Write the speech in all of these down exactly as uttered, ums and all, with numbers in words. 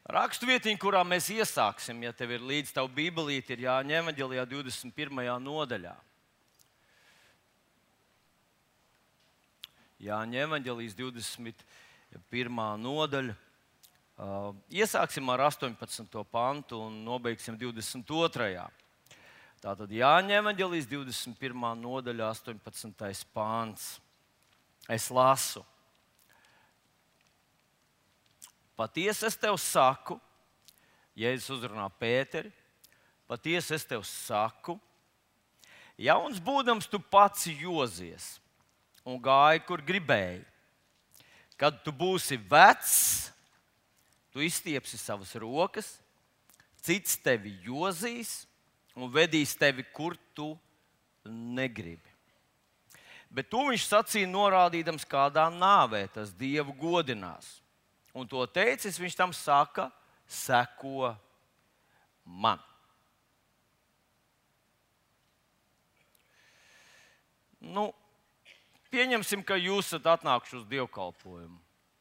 Raksturvietiņa, kurā mēs iesāksim, ja tev ir līdzi tava bībelīte, ir Jāņa evaņģēlijā divdesmit pirmajā nodaļā. Jāņa evaņģēlijas divdesmit pirmā nodaļa. Uh, iesāksim ar astoņpadsmito pantu un nobeigsim divdesmit otrajā. Tātad Jāņa evaņģēlijas divdesmit pirmā nodaļa, astoņpadsmitais pants. Es lasu. Patiesi es tev saku, Jēzus uzrunā Pēteri, patiesi es tev saku, jauns būdams tu pats jozies un gāji, kur gribēji. Kad tu būsi vecs, tu izstiepsi savas rokas, cits tevi jozīs un vedīs tevi, kur tu negribi. Bet to viņš sacīja norādīdams, kādā nāvē tas Dievu godinās. Un to teicis, viņš tam saka, seko man. Nu, pieņemsim, ka jūs esat atnākuši uz dievkalpojumu.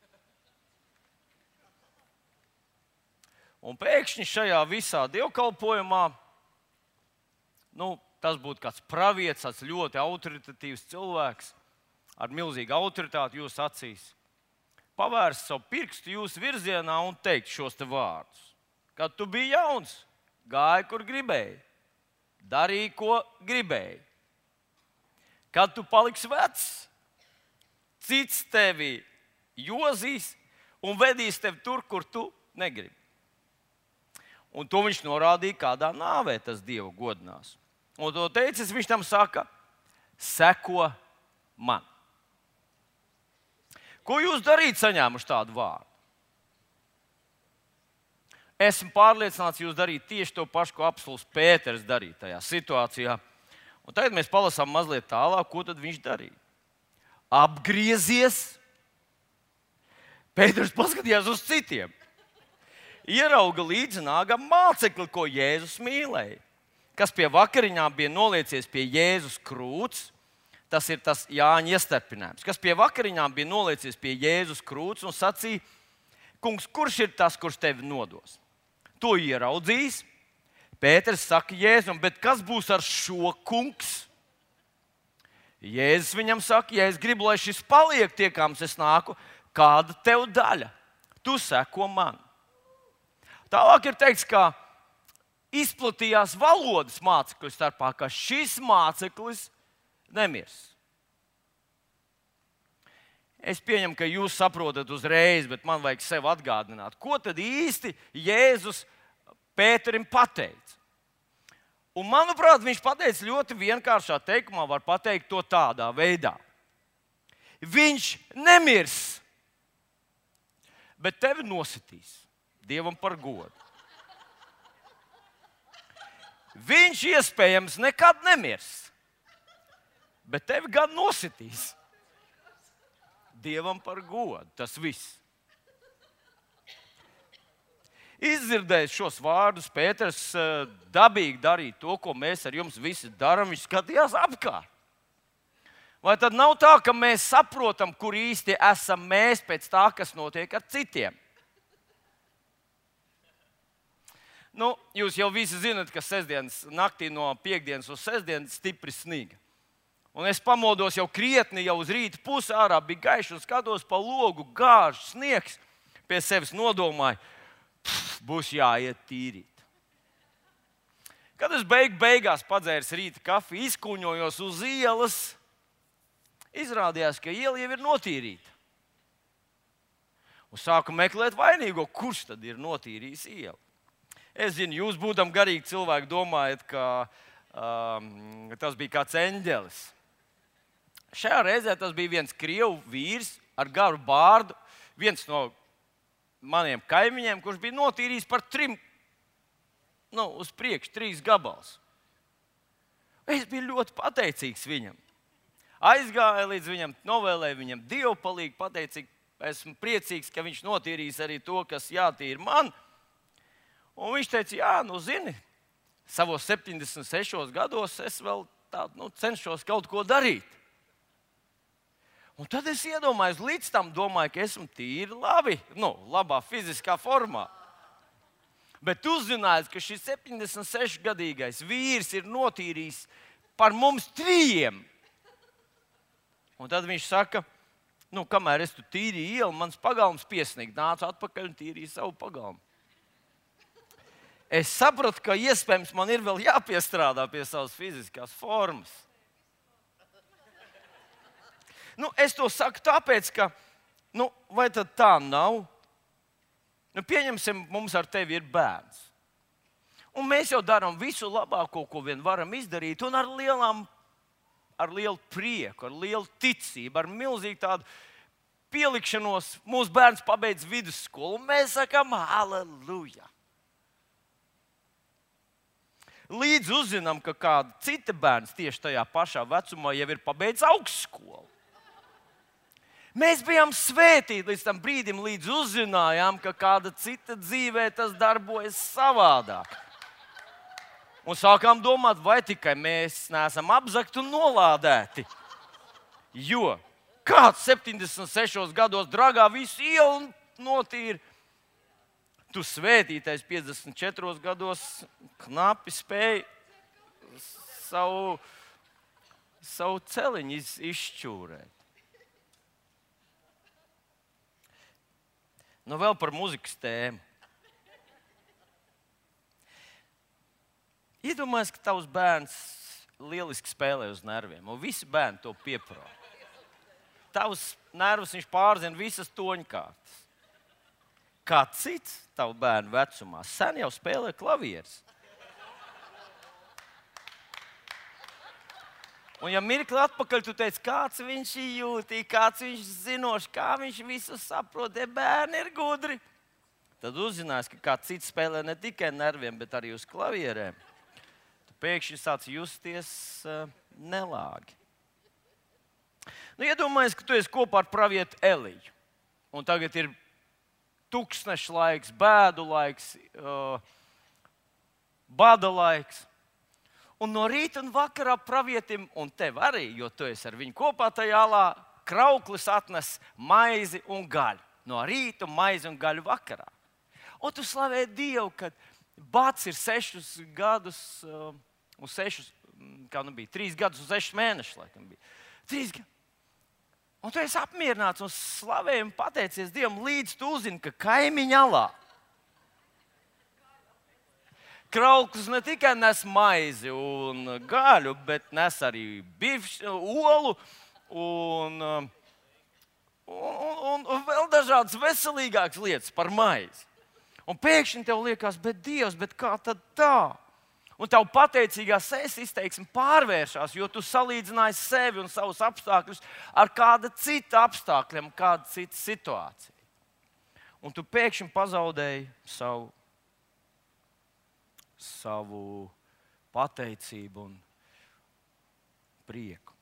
Un pēkšņi šajā visā dievkalpojumā, nu, tas būtu kāds pravietis, tāds ļoti autoritatīvs cilvēks, ar milzīgu autoritāti jūsu acīs. Pavērst savu pirkstu jūsu virzienā un teikt šos te vārdus. Kad tu biji jauns, gāji, kur gribēji, darīji, ko gribēji. Kad tu paliksi vecs, cits tevi jozīs un vedīs tevi tur, kur tu negribi. Un to viņš norādīja, kādā nāvē tas Dievu godinās. Un to teicis, viņš tam saka, seko man. Ko jūs darīt, saņēmuši tādu vārdu? Esmu pārliecināts, jūs darīt tieši to pašu, ko apstults Pēters darīja tajā situācijā. Un tagad mēs palasām mazliet tālāk, ko tad viņš darīja. Apgriezies, Pēters paskatījās uz citiem. Ierauga līdzi nākam mācekli, ko Jēzus mīlēja, kas pie vakariņām bija noliecies pie Jēzus krūts. Tas ir tas Jāņa iestarpinājums, kas pie vakariņām bija noliecies pie Jēzus krūts un sacīja, kungs, kurš ir tas, kurš tevi nodos? To ieraudzījis. Pēters saka Jēzum, bet kas būs ar šo kungs? Jēzus viņam saka, ja es gribu, lai šis paliek tiekams, es nāku, kāda tev daļa? Tu seko man. Tālāk ir teikts, ka izplatījās valodas mācekļu starpā, ka šis māceklis nemirs. Es pieņemu, ka jūs saprotat uzreiz, bet man vajag sev atgādināt, ko tad īsti Jēzus Pēterim pateica. Un, manuprāt, viņš pateica ļoti vienkāršā teikumā, var pateikt to tādā veidā. Viņš nemirs, bet tevi nositīs Dievam par godu. Viņš iespējams nekad nemirs, bet tevi gan nositīs Dievam par godu. Tas viss. Izdzirdējis šos vārdus, Pēters dabīgi darīja to, ko mēs ar jums visi darām. Viņš skatījās apkārt. Vai tad nav tā, ka mēs saprotam, kur īsti esam mēs pēc tā, kas notiek ar citiem? Nu, jūs jau visi zinat, ka sestdienas naktī no piektdienas uz sestdienas stipri sniga. Un es pamodos jau krietni, jau uz rīta pusi ārā bija gaišs un skatos pa logu, gāž sniegs. Pie sevis nodomāju, pff, būs jāiet tīrīt. Kad es beig beigās padzēru rīta kafiju, izkuņojos uz ielas, izrādījās, ka iela jau ir notīrīta. Un sāku meklēt vainīgo, kurš tad ir notīrījis ielu. Es zinu, jūs būdam garīgi cilvēki domājat, ka um, tas bija kāds eņģelis. Šajā reizē tas bija viens krievu vīrs ar garu bārdu, viens no maniem kaimiņiem, kurš bija notīrījis par trim, nu, uz priekšu, trīs gabals. Es biju ļoti pateicīgs viņam. Aizgāju līdz viņam, novēlēju viņam dievpalīgi, pateicīgi, esmu priecīgs, ka viņš notīrīs arī to, kas jātīra man. Un viņš teica, jā, nu zini, savos septiņdesmit sešos gados es vēl tā, nu, cenšos kaut ko darīt. Un tad es iedomājos, līdz tam domāju, ka esmu tīri labi, nu, labā fiziskā formā. Bet uzzināju, ka šis septiņdesmit sešu gadīgais vīrs ir notīrījis par mums trījiem. Un tad viņš saka, nu, kamēr es tu tīrīju ielu, mans pagalms piesnīgi. Nācu atpakaļ un tīrīju savu pagalmu. Es sapratu, ka iespējams man ir vēl jāpiestrādā pie savas fiziskās formas. Nu, es to saku tāpēc, ka, nu, vai tad tā nav? Nu, pieņemsim, mums ar tevi ir bērns. Un mēs jau darām visu labāko, ko vien varam izdarīt, un ar, lielām, ar lielu prieku, ar lielu ticību, ar milzīgu tādu pielikšanos. Mūsu bērns pabeidz vidusskolu, un mēs sakām, halleluja! Līdz uzzinām, ka kāda cita bērns tieši tajā pašā vecumā jau ir pabeidzis augstskolu. Mēs bijām svētīti līdz tam brīdim, līdz uzzinājām, ka kāda cita dzīvē tas darbojas savādāk. Un sākām domāt, vai tikai mēs neesam apzakti un nolādēti. Jo kāds septiņdesmit sešos gados dragā visu ielu notīra. Tu svētītais piecdesmit četros gados knapi spēja savu, savu celiņu iz, izšķūrēt. Nu, vēl par muzikas tēmu. Iedomājies, ka tavs bērns lieliski spēlē uz nerviem, un visi bērni to pieprot. Tavs nervus viņš pārzina visas toņkārtas. Kā cits tavu bērnu vecumā sen jau spēlē klavieres. Un ja mirkli atpakaļ tu teici, kāds viņš ir jūtīgi, kāds viņš zinošs, kā viņš visu saprot, ja bērni ir gudri, tad uzzinās, ka kāds cits spēlē ne tikai nerviem, bet arī uz klavierēm. Tu pēkšņi sāc justies uh, nelāgi. Nu, iedomājies, ka tu esi kopā ar pravietu Eliju. Un tagad ir tukšneša laiks, bēdu laiks, uh, bada laiks. Un no rīta un vakarā pravietim, un tev arī, jo tu esi ar viņu kopā tajā alā, krauklis atnes maizi un gaļu. No rīta maizi un gaļu vakarā. Un tu slavē Dievu, kad bats ir sešus gadus, uh, un sešus, kā nu bija, trīs gadus un sešus mēnešus, laikam bija. Trīs gadus. Un tu esi apmierināts un slavē un pateicies Dievam, līdz tu uzzini, ka kaimiņa alā krauklis ne tikai nes maizi un gaļu, bet nes arī bifšu, olu un, un, un vēl dažādas veselīgākas lietas par maizi. Un pēkšņi tev liekas, bet Dievs, bet kā tad tā? Un tev pateicīgā sēs izteiksme pārvēršas, jo tu salīdzināji sevi un savus apstākļus ar kāda cita apstākļiem, kāda cita situācija. Un tu pēkšņi pazaudēji savu savu pateicību un prieku.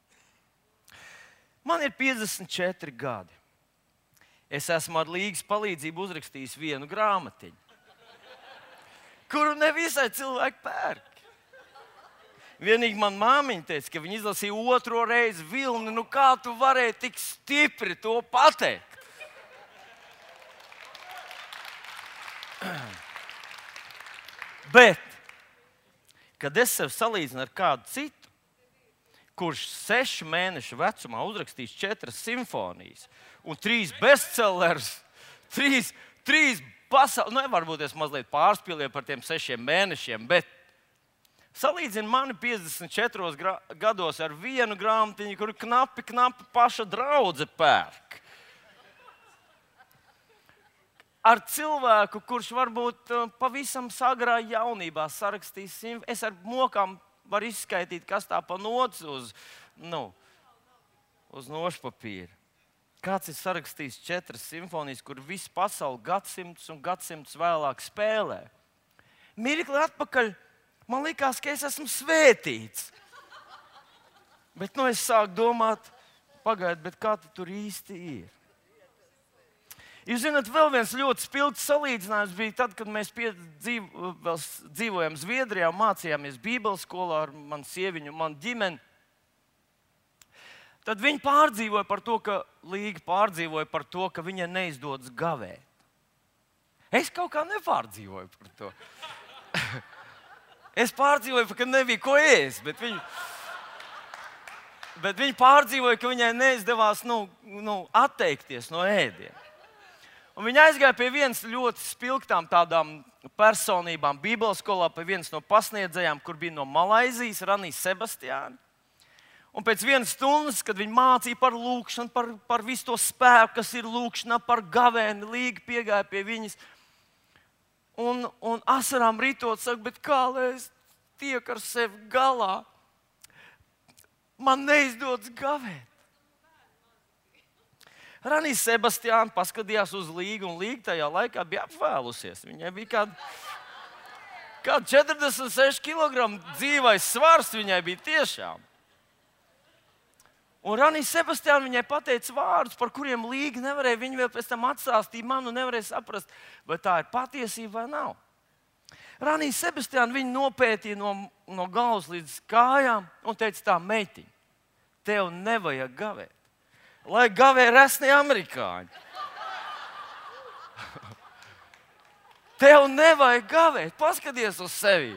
Man ir piecdesmit četri gadi. Es esmu ar Līgas palīdzību uzrakstījis vienu grāmatiņu, kuru nevisai cilvēki pērk. Vienīgi man māmiņa teica, ka viņa izlasīja otro reizi vilni. Nu kā tu varēji tik stipri to pateikt? Bet, kad es sev salīdzinu ar kādu citu, kurš sešu mēnešu vecumā uzrakstījis četras simfonijas un trīs bestsellerus, trīs, trīs pasaules, nu, varbūt es mazliet pārspīlēju par tiem sešiem mēnešiem, bet salīdzinu mani piecdesmit četros gados ar vienu grāmatiņu, kuru knapi, knapi paša draudze pērk. Ar cilvēku, kurš varbūt pavisam agrā jaunībā sarakstīs simfoniju. Es ar mokām varu izskaidīt, kas tā pa nots uz, nu, uz nošpapīra. Kāds ir sarakstījis četras simfonijas, kur visu pasauli gadsimtus un gadsimtus vēlāk spēlē. Mirkli atpakaļ man likās, ka es esmu svētīts. Bet nu es sāku domāt, pagaid, bet kā tu tur īsti ir? Jūs zināt, vēl viens ļoti spilgts salīdzinājums bija tad, kad mēs dzīvo, vēl dzīvojām Zviedrijā un mācījāmies Bībeles skolā ar manu sieviņu un manu ģimeni. Tad viņi pārdzīvoja par to, ka Līga pārdzīvoja par to, ka viņai neizdodas gavēt. Es kaut kā nepārdzīvoju par to. Es pārdzīvoju, ka nebija ko ēst, bet viņa, bet viņa pārdzīvoja, ka viņai neizdevās nu, nu, atteikties no ēdiena. Un viņa aizgāja pie vienas ļoti spilgtām tādām personībām Bībeles skolā, pie vienas no pasniedzējām, kur bija no Malaizijas, Ranīs Sebastiāna. Un pēc vienas stundas, kad viņi mācīja par lūkšanu, par, par visu to spēku, kas ir lūkšanā, par gavēni, Līga piegāja pie viņas. Un, un asarām ritot, saka, bet kā lai es tiek ar sevi galā? Man neizdodas gavēt. Ranīs Sebastiāna paskatījās uz Līgu, un Līga tajā laikā bija apvēlusies. Viņai bija kāda, kāda četrdesmit seši kilogramu dzīvais svars, viņai bija tiešām. Un Ranīs Sebastiāna viņai pateica vārdus, par kuriem Līga nevarēja. Viņa vēl pēc tam atstāstīja man un nevarēja saprast, vai tā ir patiesība vai nav. Ranīs Sebastiāna viņu nopētīja no, no galvas līdz kājām un teica tā, meitiņ, tev nevajag gavēt. Lai gavē resni amerikāņi. Tev nevajag gavēt. Paskaties uz sevi.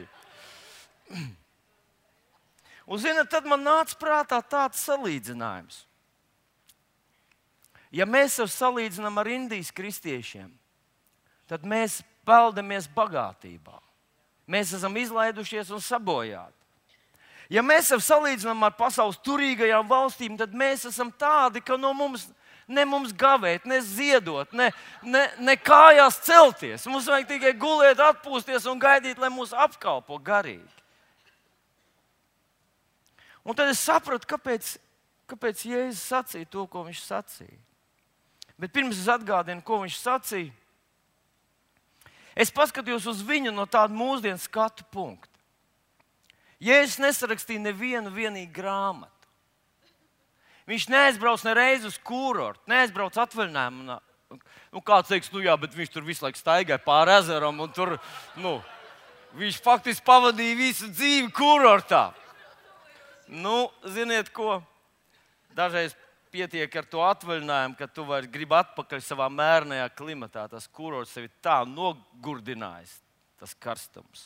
Un, zināt, tad man nāca prātā tāds salīdzinājums. Ja mēs sev salīdzinām ar Indijas kristiešiem, tad mēs peldamies bagātībā. Mēs esam izlaidušies un sabojāti. Ja mēs sev salīdzinām ar pasaules turīgajām valstīm, tad mēs esam tādi, ka no mums ne mums gavēt, ne ziedot, ne, ne, ne kājās celties. Mums vajag tikai gulēt, atpūsties un gaidīt, lai mūs apkalpo garīgi. Un tad es sapratu, kāpēc, kāpēc Jēzus sacīja to, ko viņš sacīja. Bet pirms es atgādinu, ko viņš sacīja, es paskatījos uz viņu no tāda mūsdienu skatu punkta. Jēzus nesarakstīja nevienu vienīgu grāmatu. Viņš neaizbrauc nereiz uz kurortu, neaizbrauc atvaļinājumu. Nu, kāds teiks, nu jā, bet viņš tur visu laiku staigāja pāri ezeram un tur, nu, viņš faktiski pavadīja visu dzīvi kurortā. Nu, ziniet ko? Dažreiz pietiek ar to atvaļinājumu, ka tu vairs gribi atpakaļ savā mērnajā klimatā. Tas kurorts sevi tā nogurdinājis, tas karstums.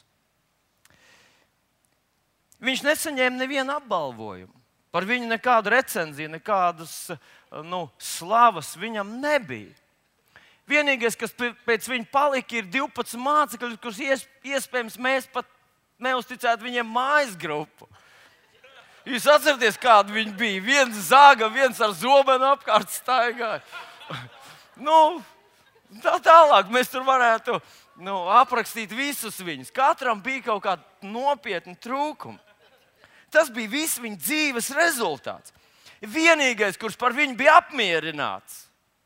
Viņš nesaņēma nevienu apbalvojumu. Par viņu nekādu recenziju, nekādas nu, slavas viņam nebija. Vienīgais, kas pēc viņa palika, ir divpadsmit mācekļi, kurus iespējams mēs pat neuzticētu viņiem mājas grupu. Jūs atceraties, kādi viņi bija? Viens zāga, viens ar zobenu apkārt staigāja. Nu, tā tālāk mēs tur varētu nu, aprakstīt visus viņus. Katram bija kaut kāda nopietna trūkuma. Tas bija viss viņa dzīves rezultāts. Vienīgais, kurš par viņu bija apmierināts,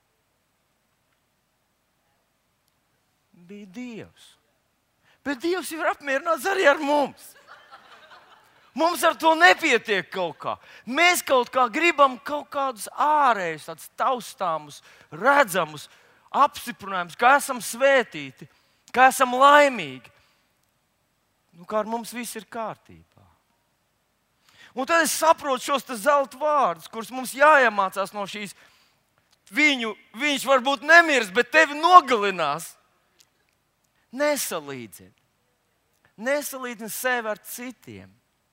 bija Dievs. Bet Dievs ir apmierināts arī ar mums. Mums ar to nepietiek kaut kā. Mēs kaut kā gribam kaut kādus ārējus, tādus taustāmus, redzamus apstiprinājumus, ka esam svētīti, ka esam laimīgi. Nu, kā ar mums viss ir kārtībā. Un tad es saprotu šos zelta vārdus, kurus mums jāiemācās no šīs. Viņu, viņš varbūt nemirs, bet tevi nogalinās. Nesalīdzini. Nesalīdzini sevi ar citiem.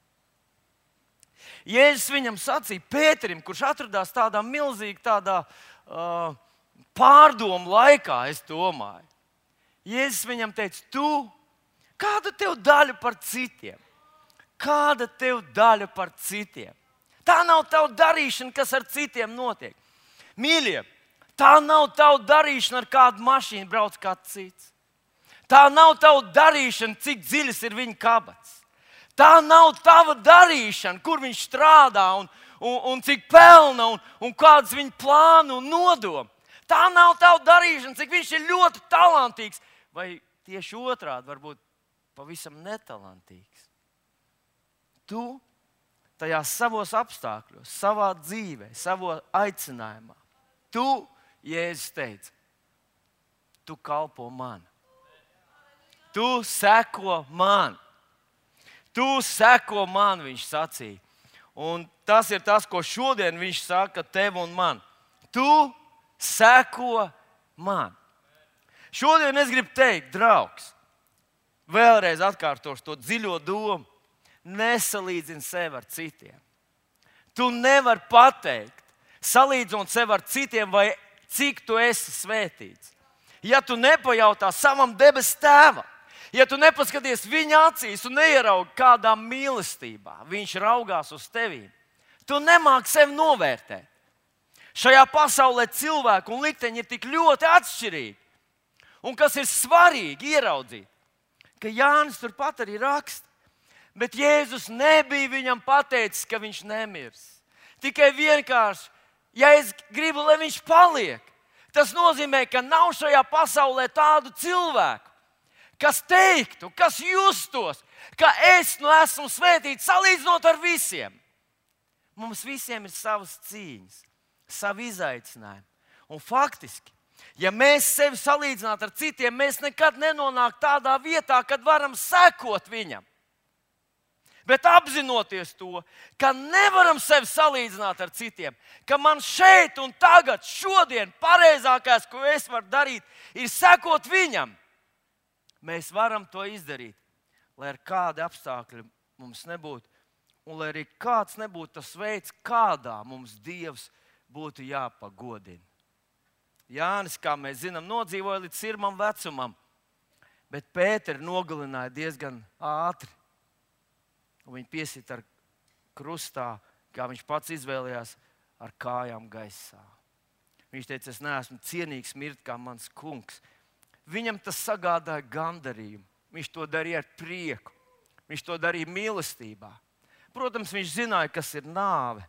Jēzus viņam sacīja, Pēterim, kurš atradās tādā milzīgi tādā, uh, pārdomu laikā, es domāju. Jēzus viņam teica, tu, kāda tev daļa par citiem? Kāda tev daļa par citiem? Tā nav tava darīšana, kas ar citiem notiek. Mīļie, tā nav tava darīšana, ar kādu mašīnu brauc kāds cits. Tā nav tava darīšana, cik dziļas ir viņa kabats. Tā nav tava darīšana, kur viņš strādā un, un, un cik pelna un, un kādas viņa plānu un nodomu. Tā nav tava darīšana, cik viņš ir ļoti talantīgs vai tieši otrādi, varbūt pavisam netalantīgs. Tu tajās savos apstākļos, savā dzīvē, savā aicinājumā, tu, Jēzus teica, tu kalpo man. Tu seko man. Tu seko man, viņš sacīja. Un tas ir tas, ko šodien viņš saka tev un man. Tu seko man. Šodien es gribu teikt, draugs, vēlreiz atkārtošu to dziļo domu. Nesalīdzini sevi ar citiem. Tu nevari pateikt, salīdzinot sevi ar citiem, vai cik tu esi svētīts. Ja tu nepajautā savam debesu tēvam, ja tu nepaskaties viņa acīs un neieraugi kādā mīlestībā, viņš raugās uz tevi, tu nemāki sevi novērtēt. Šajā pasaulē cilvēku un likteņi ir tik ļoti atšķirīgi. Un kas ir svarīgi ieraudzīt, ka Jānis turpat arī raksta, bet Jēzus nebija viņam pateicis, ka viņš nemirs. Tikai vienkārši, ja es gribu, lai viņš paliek, tas nozīmē, ka nav šajā pasaulē tādu cilvēku, kas teiktu, kas justos, ka es nu esmu svētīts salīdzinot ar visiem. Mums visiem ir savas cīņas, savi izaicinājumi. Un faktiski, ja mēs sevi salīdzinātu ar citiem, mēs nekad nenonāktu tādā vietā, kad varam sekot viņam. Bet apzinoties to, ka nevaram sevi salīdzināt ar citiem, ka man šeit un tagad, šodien, pareizākais, ko es varu darīt, ir sekot viņam, mēs varam to izdarīt, lai ar kādi apstākļi mums nebūtu, un lai arī kāds nebūtu tas veids, kādā mums Dievs būtu jāpagodina. Jānis, kā mēs zinām, nodzīvoja līdz sirmam vecumam, bet Pēteru nogalināja diezgan ātri. Un viņi piesita ar krustā, kā viņš pats izvēlējās, ar kājām gaisā. Viņš teica, es neesmu cienīgs mirt kā mans kungs. Viņam tas sagādāja gandarījumu. Viņš to darīja ar prieku. Viņš to darīja mīlestībā. Protams, viņš zināja, kas ir nāve.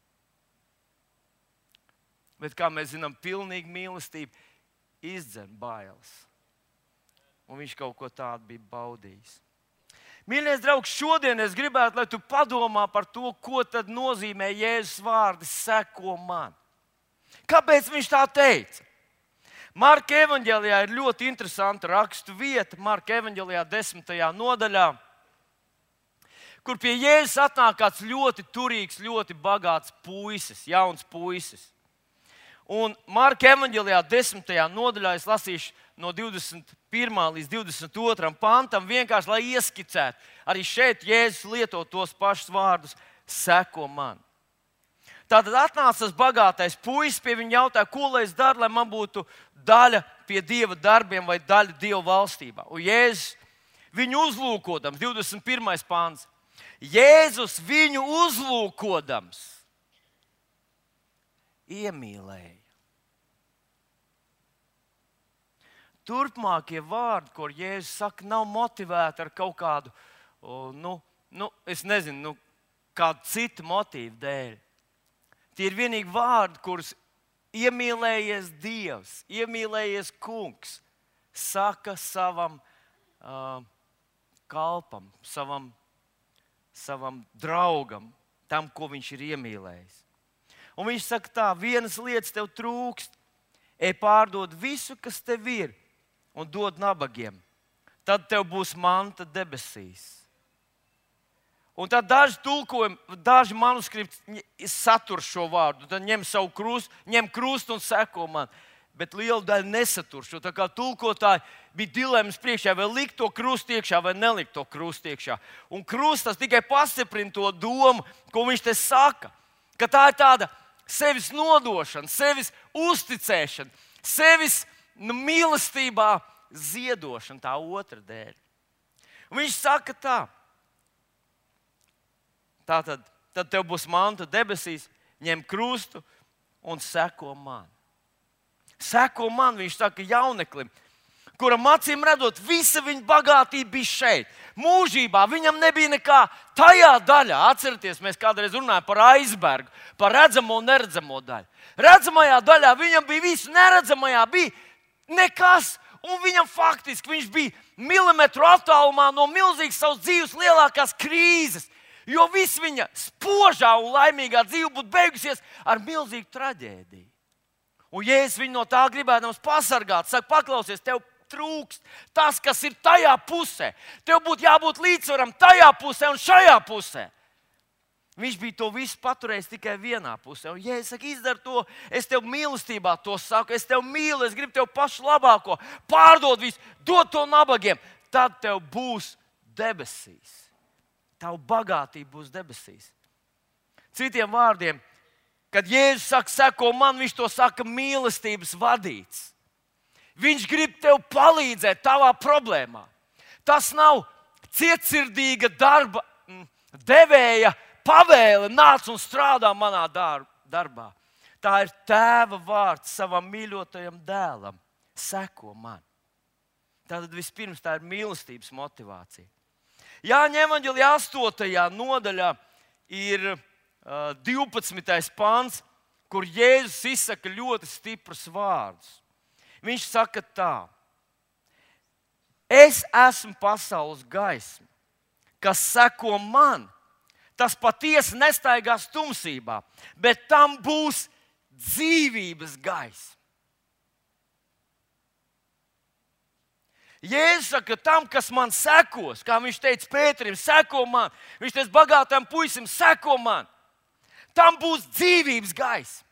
Bet, kā mēs zinām, pilnīga mīlestība izdzen bailes. Un viņš kaut ko tādu bija baudījis. Mīļais draugs, šodien es gribētu, lai tu padomā par to, ko tad nozīmē Jēzus vārdi seko man. Kāpēc viņš tā teica? Marka evaņģēlijā ir ļoti interesanta rakstu vieta, Marka evaņģēlijā desmitajā nodaļā, kur pie Jēzus atnāk kāds ļoti turīgs, ļoti bagāts puisis, jauns puisis. Un Marka evaņģēlijā desmitajā nodaļā es lasīšu no divdesmit pirmā līdz divdesmit otrā pantam, vienkārši lai ieskicētu. Arī šeit Jēzus lieto tos pašus vārdus, seko man. Tātad atnāca tas bagātais puisis pie viņa jautāja, ko lai es daru, lai man būtu daļa pie Dieva darbiem vai daļa Dieva valstībā. Un Jēzus viņu uzlūkodams, divdesmit pirmais pants, Jēzus viņu uzlūkodams iemīlēja. Turpmākie vārdi, ko Jēzus saka, nav motivēti ar kaut kādu, nu, nu, es nezinu, nu, kādu citu motīvu dēļ. Tie ir vienīgi vārdi, kurus iemīlējies Dievs, iemīlējies Kungs, saka savam uh, kalpam, savam, savam draugam, tam, ko viņš ir iemīlējis. Un viņš saka tā, vienas lietas tev trūkst, ej pārdod visu, kas tev ir, un dod nabagiem. Tad tev būs manta debesīs. Un tad daži tulkojumi, daži manuskripti satur šo vārdu. Tad ņem savu krustu, ņem krustu un seko man. Bet liela daļa nesatur šo. Tā kā tulkotāji bija dilemmas priekšā, vai likt to krustu iekšā, vai nelikt to krustu iekšā. Un krustas tikai pastiprina to domu, ko viņš te saka. Ka tā ir tāda sevis nodošana, sevis uzticēšana, sevis nu, mīlestībā ziedošana tā otra dēļ. Un viņš saka tā, tātad tad tev būs manta debesīs, ņem krustu un seko man. Seko man, viņš saka jauneklim, kuram acīm redzot, visa viņa bagātība bija šeit. Mūžībā viņam nebija nekā tajā daļā. Atcerieties, mēs kādreiz runājam par aizbergu, par redzamo un neredzamo daļu. Redzamajā daļā viņam bija viss, neredzamajā bija nekas. Un viņam faktiski viņš bija milimetru attālumā no milzīgas savas dzīves lielākās krīzes. Jo viss viņa spožā un laimīgā dzīve būtu beigusies ar milzīgu traģēdiju. Un Jēzus viņu no tā gribēdams pasargāt, saka, paklausies, tev trūkst tas, kas ir tajā pusē. Tev būtu jābūt līdzsvaram tajā pusē un šajā pusē. Viņš bija to visu paturējis tikai vienā pusē. Un, ja es saku, izdari to, es tev mīlestībā to saku, es tev mīlu, es gribu tev pašu labāko, pārdod visu, dod to nabagiem, tad tev būs debesīs. Tavu bagātība būs debesīs. Citiem vārdiem, kad Jēzus saka, seko man, viņš to saka mīlestības vadīts. Viņš grib tev palīdzēt tavā problēmā. Tas nav cietsirdīga darba devēja pavēle, nāc un strādā manā darbā. Tā ir tēva vārds savam mīļotajam dēlam. Seko man. Tātad vispirms tā ir mīlestības motivācija. Jāņa evaņģēlijā astotajā nodaļā ir uh, divpadsmitais pants, kur Jēzus izsaka ļoti stiprus vārdus. Viņš saka tā: es esmu pasaules gaisma, kas seko man. Tas patiesi nestaigās tumsībā, bet tam būs dzīvības gaisma. Jēzus saka, tam, kas man sekos, kā viņš teica Pēterim, seko man, viņš teica bagātam puisim, seko man, tam būs dzīvības gaisma.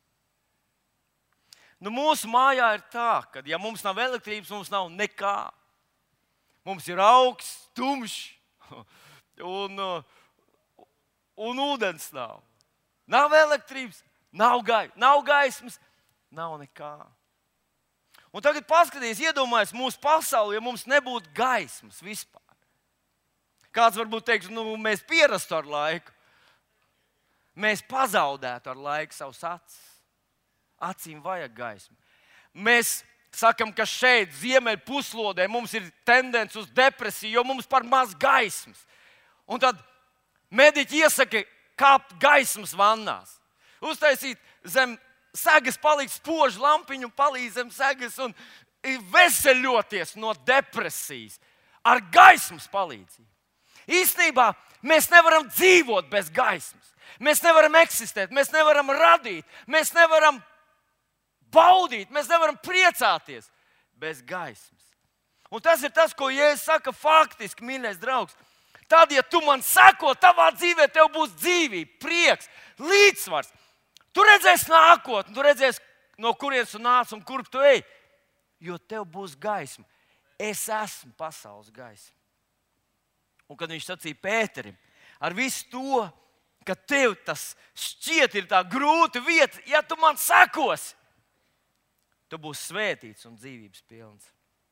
Nu, mūsu mājā ir tā, ka ja mums nav elektrības, mums nav nekā. Mums ir augsts, tumšs un Un ūdens nav. Nav elektrības, nav, gai, nav gaismas, nav nekā. Un tagad paskaties, iedomājies mūsu pasauli, ja mums nebūtu gaismas vispār. Kāds varbūt teiks, nu, mēs pierastu ar laiku. Mēs pazaudētu ar laiku savus acis. Acīm vajag gaismu. Mēs sakam, ka šeit, ziemeļ puslodē, mums ir tendence uz depresiju, jo mums par maz gaismas. Un tad mediķi iesaka kāpt gaismas vannās. Uztaisīt zem segas, palikt spožu lampiņu, palīdz zem segas un veseļoties no depresijas ar gaismas palīdzību. Īstenībā mēs nevaram dzīvot bez gaismas. Mēs nevaram eksistēt, mēs nevaram radīt, mēs nevaram baudīt, mēs nevaram priecāties bez gaismas. Un tas ir tas, ko Jēzus saka faktiski, mīļais draugs. Tad, ja tu man seko, tavā dzīvē tev būs dzīvība, prieks, līdzsvars. Tu redzēsi nākotni, tu redzēsi, no kurienes tu nāc un kurp tu ej. Jo tev būs gaisma. Es esmu pasaules gaisma. Un kad viņš sacīja Pēterim, ar visu to, ka tev tas šķiet ir tā grūta vieta, ja tu man sekosi, tu būsi svētīts un dzīvības pilns.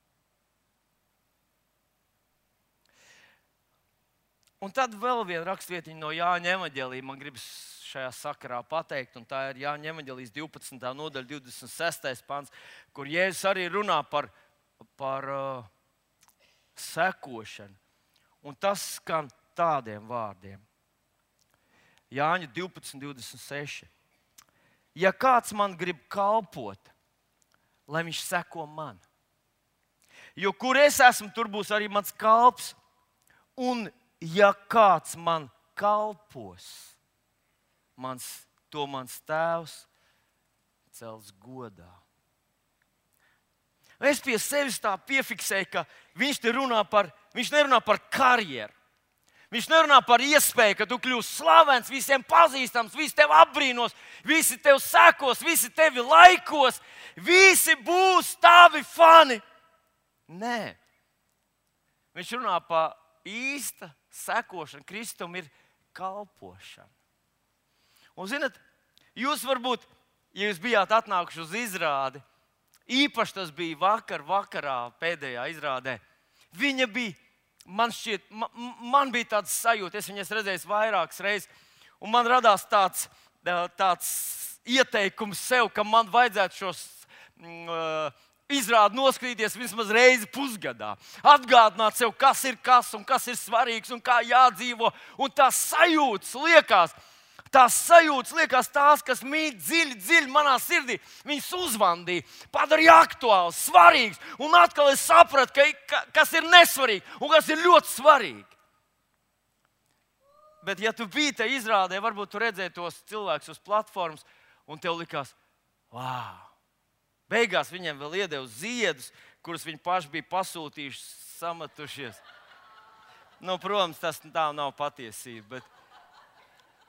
Un tad vēl viena rakstvietiņa no Jāņa evaņģēlija man gribas šajā sakarā pateikt, un tā ir Jāņa evaņģēlijas divpadsmitā nodaļa, divdesmit sestais pants, kur Jēzus arī runā par, par uh, sekošanu. Un tas skan tādiem vārdiem. Jāņa divpadsmit, divdesmit seši. Ja kāds man grib kalpot, lai viņš seko man. Jo kur es esmu, tur būs arī mans kalps. Un ja kāds man kalpos, mans, to mans tēvs cels godā. Es pie sevis tā piefiksēju, ka viņš te runā par, viņš nerunā par karjeru. Viņš nerunā par iespēju, ka tu kļūsi slavens, visiem pazīstams, visi tevi apbrīnos, visi tevi sekos, visi tevi laikos, visi būs tavi fani. Nē. Viņš runā par īsta sekošana Kristum ir kalpošana. Un, zināt, jūs varbūt, ja jūs bijāt atnākuši uz izrādi, īpaši tas bija vakar, vakarā, pēdējā izrādē, viņa bija, man šķiet, man, man bija tāds sajūta, es viņas redzēju vairākas reizes, un man radās tāds, tāds ieteikums sev, ka man vajadzētu šos uh, izrādi noskatīties vismaz reizi pusgadā. Atgādināt sev, kas ir kas un kas ir svarīgs un kā jādzīvo. Un tās sajūtas liekas, tās sajūtas liekas tās, kas mīt dziļi, dziļi manā sirdī. Viņas uzvandīja, padarīja aktuāls, svarīgs. Un atkal es sapratu, ka, ka, kas ir nesvarīgi un kas ir ļoti svarīgi. Bet ja tu biji te izrādē, varbūt tu redzēji tos cilvēkus uz platformas un tev likās, wow! Beigās viņiem vēl iedeva ziedus, kurus viņi paši bija pasūtījuši, sametušies. Nu, protams, tas tā nav patiesība. Bet,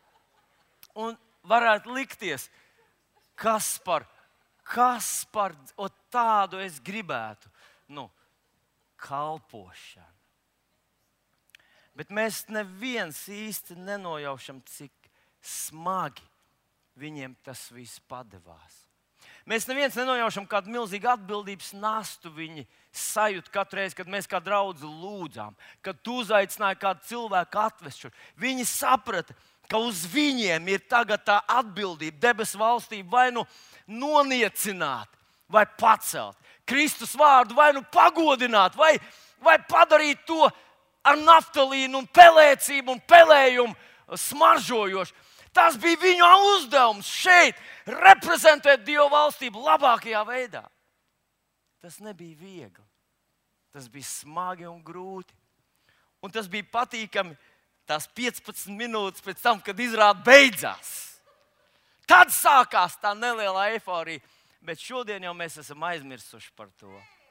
un varētu likties, kas par, kas par o, tādu es gribētu. Nu, kalpošanu. Bet mēs neviens īsti nenojaušam, cik smagi viņiem tas viss padevās. Mēs neviens nenojaušam, kādu milzīgu atbildības nastu viņi sajūt katru reizi, kad mēs kā draudzi lūdzām, kad tu uzaicināji kādu cilvēku atvest šur. Viņi saprata, ka uz viņiem ir tagad tā atbildība, debesu valstība vai nu noniecināt, vai pacelt. Kristus vārdu vai nu pagodināt, vai, vai padarīt to ar naftalīnu un pelēcību un pelējumu smaržojošu. Tas bija viņu uzdevums šeit, reprezentēt Dieva valstību labākajā veidā. Tas nebija viegli. Tas bija smagi un grūti. Un tas bija patīkami tās piecpadsmit minūtes pēc tam, kad izrāde beidzās. Tad sākās tā nelielā eiforija. Bet šodien jau mēs esam aizmirsuši par to.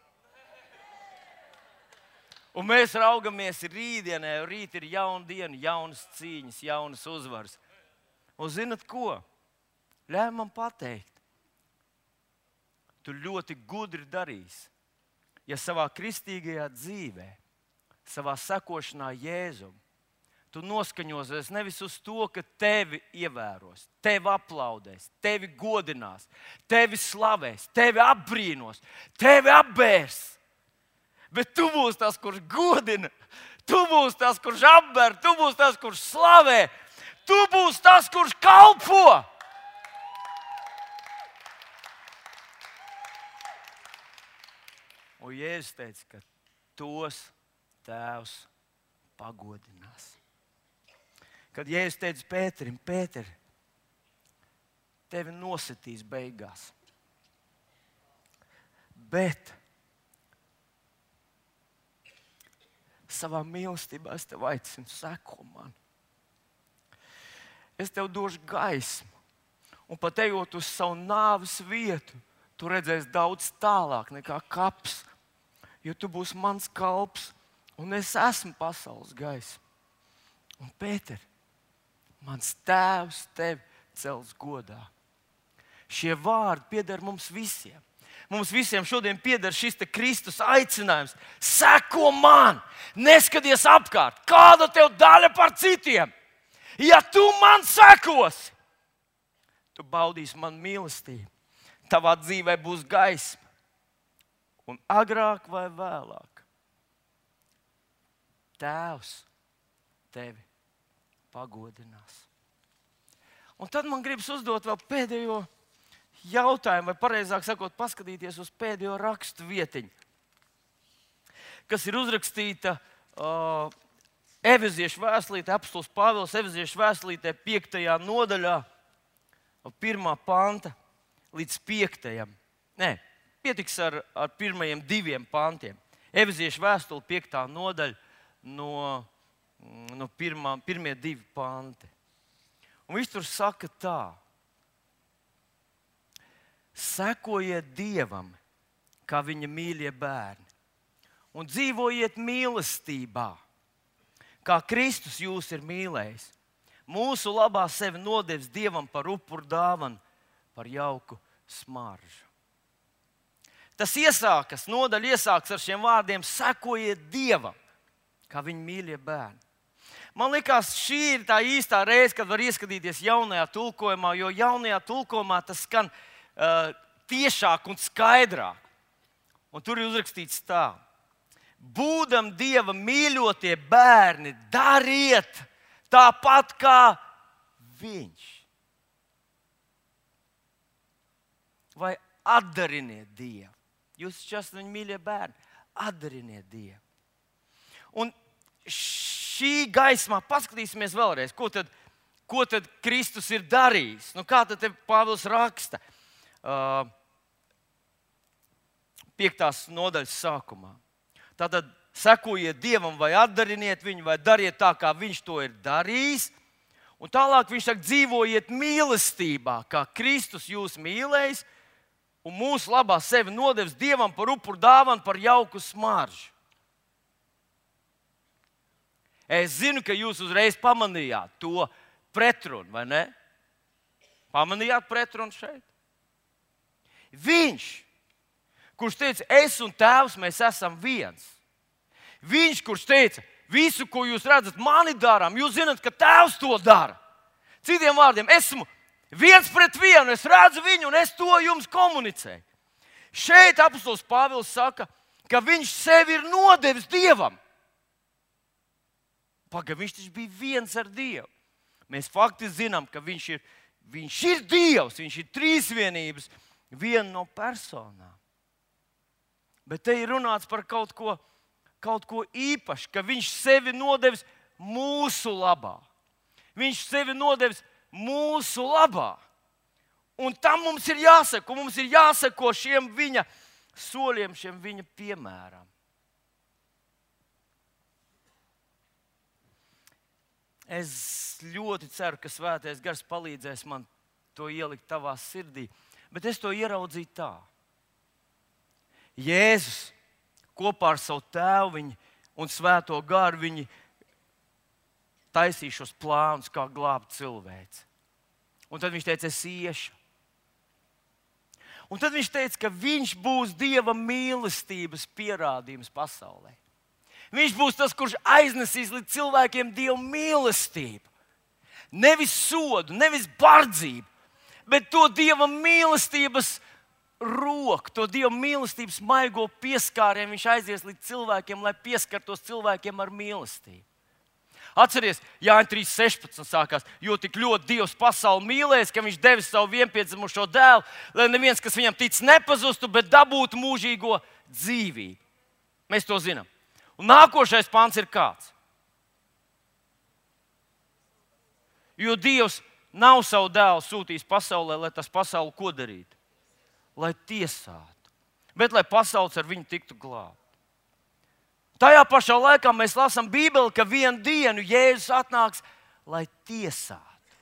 Un mēs raugamies rītdienē, jo rīt ir jauna diena, jaunas cīņas, jaunas uzvaras. Un zinat ko? Ļauj man pateikt. Tu ļoti gudri darīsi, ja savā kristīgajā dzīvē, savā sekošanā Jēzum, tu noskaņosies nevis uz to, ka tevi ievēros, tevi aplaudēs, tevi godinās, tevi slavēs, tevi apbrīnos, tevi apbērs. Bet tu būsi tas, kurš godina, tu būsi tas, kurš apber, tu būsi tas, kurš slavē, tu būsi tas, kurš kalpo. Un Jēzus teica, ka tos Tēvs pagodinās. Kad Jēzus teica Pēterim, Pēter, tevi nositīs beigās. Bet savā mīlestībā es tev aicinu, seko man. Es tev došu gaismu. Un pat ejot uz savu nāves vietu, tu redzēsi daudz tālāk nekā kaps. Jo tu būsi mans kalps, un es esmu pasaules gaisma. Un Pēter, mans Tēvs tevi cels godā. Šie vārdi pieder mums visiem. Mums visiem šodien pieder šis te Kristus aicinājums. Seko man, neskaties apkārt, kāda tev daļa par citiem. Ja tu man sekosi, tu baudīsi man mīlestību. Tavā dzīvē būs gaisma. Un agrāk vai vēlāk Tēvs tevi pagodinās. Un tad man gribas uzdot vēl pēdējo jautājumu, vai pareizāk sakot, paskatīties uz pēdējo rakstu vietiņu, kas ir uzrakstīta uh, Efeziešu vēstulītē, apostols Pāvils Efeziešu vēstulītē piektajā nodaļā, pirmā panta līdz piektajam. Nē, pietiks ar, ar pirmajiem diviem pantiem. Efeziešu vēstule piektā nodaļa no, no pirmā, pirmie divi panti. Un viņš tur saka tā. Sekojiet Dievam, kā viņa mīļie bērni, un dzīvojiet mīlestībā, kā Kristus jūs ir mīlējis. Mūsu labā sevi nodevis Dievam par upuru dāvanu, par jauku smaržu. Tas iesākas, nodaļa iesākas ar šiem vārdiem: sekojiet Dievam, kā viņa mīļie bērni. Man liekas, šī ir tā īstā reize, kad var ieskatīties jaunajā tulkojumā, jo jaunajā tulkojumā tas skan uh, tiešāk un skaidrāk. Un tur ir uzrakstīts tā: būdam Dieva mīļotie bērni, dariet tāpat kā Viņš. Vai atdariniet Dievu. Jūs esat viņa mīļie bērni. Atdariniet Dievu. Un šī gaismā paskatīsimies vēlreiz, ko tad, ko tad Kristus ir darījis. Nu, kā tad te Pāvils raksta uh, piektās nodaļas sākumā. Tātad sekojiet Dievam, vai atdariniet viņu, vai dariet tā, kā Viņš to ir darījis. Un tālāk viņš saka, dzīvojiet mīlestībā, kā Kristus jūs mīlējis, un mūsu labā sevi nodevis Dievam par upuru dāvanu, par jauku smaržu. Es zinu, ka jūs uzreiz pamanījāt to pretrunu, vai ne? Pamanījāt pretrunu šeit? Viņš, kurš teica, es un tēvs, mēs esam viens. Viņš, kurš teica, visu, ko jūs redzat, mani darām, jūs zināt, ka tēvs to dara. Citiem vārdiem, esmu viens pret vienu, es redzu viņu un es to jums komunicēju. Šeit apostols Pāvils saka, ka viņš sevi ir nodevis Dievam. Pagaid, viņš taču bija viens ar Dievu. Mēs faktiski zinām, ka viņš ir, viņš ir Dievs, viņš ir trīsvienības viena no personām. Bet te ir runāts par kaut ko, kaut ko īpašu, ka viņš sevi nodevis mūsu labā. Viņš sevi nodevis mūsu labā. Un tam mums ir jāseko, mums ir jāseko šiem viņa soļiem, šiem viņa piemēram. Es ļoti ceru, ka Svētais Gars palīdzēs man to ielikt tavā sirdī, bet es to ieraudzīju tā. Jēzus kopā ar savu tēvu viņi, un Svēto Garu viņi taisīja šos plānus, kā glābt cilvēci. Un tad viņš teica, es iešu. Un tad viņš teica, ka viņš būs Dieva mīlestības pierādījums pasaulē. Viņš būs tas, kurš aiznesīs līdz cilvēkiem Dieva mīlestību. Nevis sodu, nevis bardzību, bet to Dieva mīlestības roku, to Dieva mīlestības maigo pieskārienu viņš aizies līdz cilvēkiem, lai pieskartos cilvēkiem ar mīlestību. Atceries, Jāņa trīs sešpadsmit sākās, jo tik ļoti Dievs pasauli mīlēs, ka viņš devis savu vienpiedzimušo dēlu, lai neviens, kas viņam tic, nepazustu, bet dabūtu mūžīgo dzīvību. Mēs to zinām. Un nākošais pants ir kāds? Jo Dievs nav savu dēlu sūtījis pasaulē, lai tas pasauli ko darītu? Lai tiesātu, bet lai pasaules ar viņu tiktu glābt. Tajā pašā laikā mēs lasām Bībeli, ka vienu dienu Jēzus atnāks, lai tiesātu.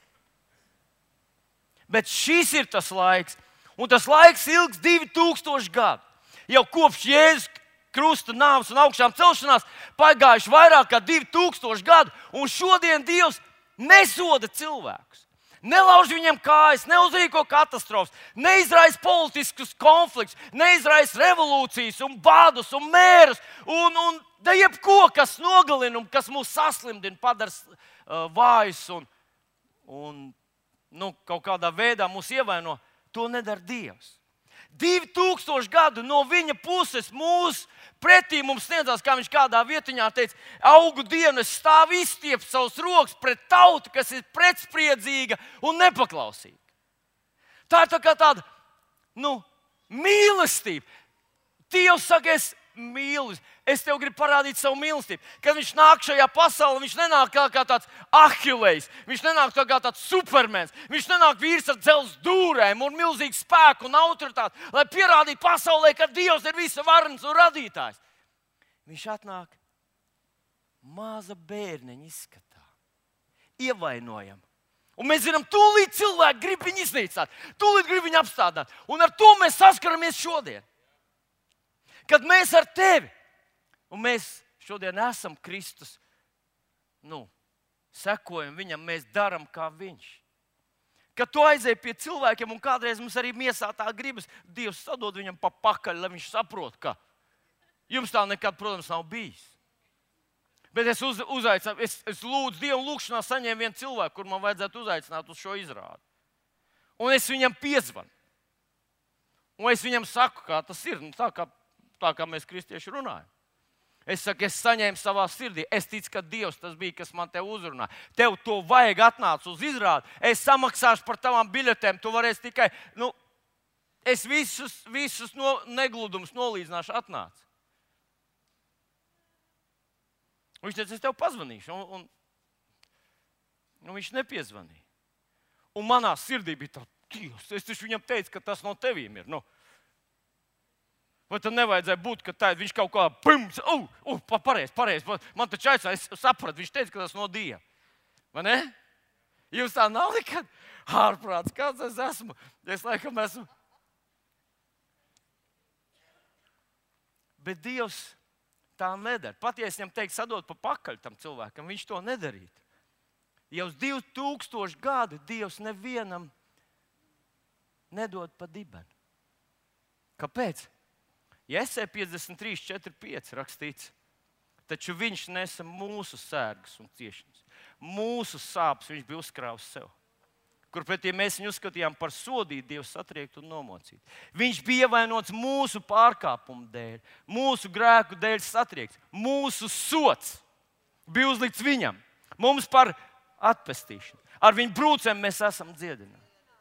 Bet šis ir tas laiks, un tas laiks ilgs divi tūkstoši gadu. Jau kopš Jēzus krusta nāves un augšām celšanās pagājuši vairāk kā divi tūkstoši gadu, un šodien Dievs nesoda cilvēkus. Nelauž viņiem kājas, neuzrīko katastrofas, neizraisa politiskus konfliktus, neizraisa revolūcijas un badus un mērus un, un da jebko, kas nogalina un kas mūs saslimdina, padara uh, vājus un, un nu, kaut kādā veidā mūs ievaino. To nedara Dievs. Divi tūkstoši gadu no viņa puses mūs pretī mums sniedzās, kā viņš kādā vietiņā teica, augu dienu es stāvu izstiept savus rokas pret tautu, kas ir pretspriedzīga un nepaklausīga. Tā ir tā kā tāda, nu, mīlestība. Dievs saka, es mīlu, es tev gribu parādīt savu mīlestību. Kad viņš nāk šajā pasaulē, viņš nenāk kā, kā tāds Ahilejs, viņš nenāk kā tāds supermens, viņš nenāk vīrs ar dzelzs dūrēm un milzīgu spēku un autoritāti, lai pierādītu pasaulē, ka Dievs ir visa varens un radītājs. Viņš atnāk maza bērneņa izskatā, ievainojam. Un mēs zinām, tūlīt cilvēki grib viņu iznīcināt, tūlīt grib viņu apstādāt. Un ar to mēs saskaramies šodien. Kad mēs ar tevi, un mēs šodien esam Kristus, nu, sekojam viņam, mēs darām kā viņš. Kad tu aizēji pie cilvēkiem, un kādreiz mums arī miesā tā gribas, Dievs sadod viņam pa pakaļ, lai viņš saprot, ka jums tā nekad, protams, nav bijis. Bet es uz, uzaicinu, es, es lūdzu Dievu lūgšanā saņēmu vienu cilvēku, kur man vajadzētu uzaicināt uz šo izrādi. Un es viņam piezvanu. Un es viņam saku, kā tas ir, nu, tā kā Tā kā mēs kristieši runājam. Es saku, es saņēmu savā sirdī. Es ticu, ka Dievs tas bija, kas man te uzrunā. Tev to vajag atnāc uz izrādi. Es samaksāšu par tavām biļetēm. Tu varēsi tikai, nu, es visus, visus no, negludumus nolīdzināšu atnāc. Un viņš teica, es tev pazvanīšu. Un, un, un viņš nepiezvanīja. Un manā sirdī bija tā, Dievs, es taču viņam teicu, ka tas no tevīm ir. Nu, vai tad nevajadzēja būt, ka tā, viņš kaut kā pums, uh, uh, pareizi, pareizi. Man taču aicināja, es sapratu, viņš teica, ka tas no Dieva. Vai ne? Jums tā nav nekad ārprāts, kāds es esmu. Es laikam esmu. Bet Dievs tā nedara. Pat ja es viņam teiktu, sadot pa pakaļ tam cilvēkam, viņš to nedarītu. Jau uz divi tūkstoši gadu Dievs nevienam nedod pa dibenu. Kāpēc? Jesē piecdesmit trīs, četri, pieci rakstīts, taču viņš nesa mūsu sērgas un ciešanas. Mūsu sāpes viņš bija uzkrāvis sev. Kur pretī mēs viņu uzskatījām par sodītu, Dievs satriekt un nomocīt. Viņš bija ievainots mūsu pārkāpumu dēļ, mūsu grēku dēļ satriekts. Mūsu sods bija uzlikts viņam, mums par atpestīšanu. Ar viņu brūcēm mēs esam dziedināti.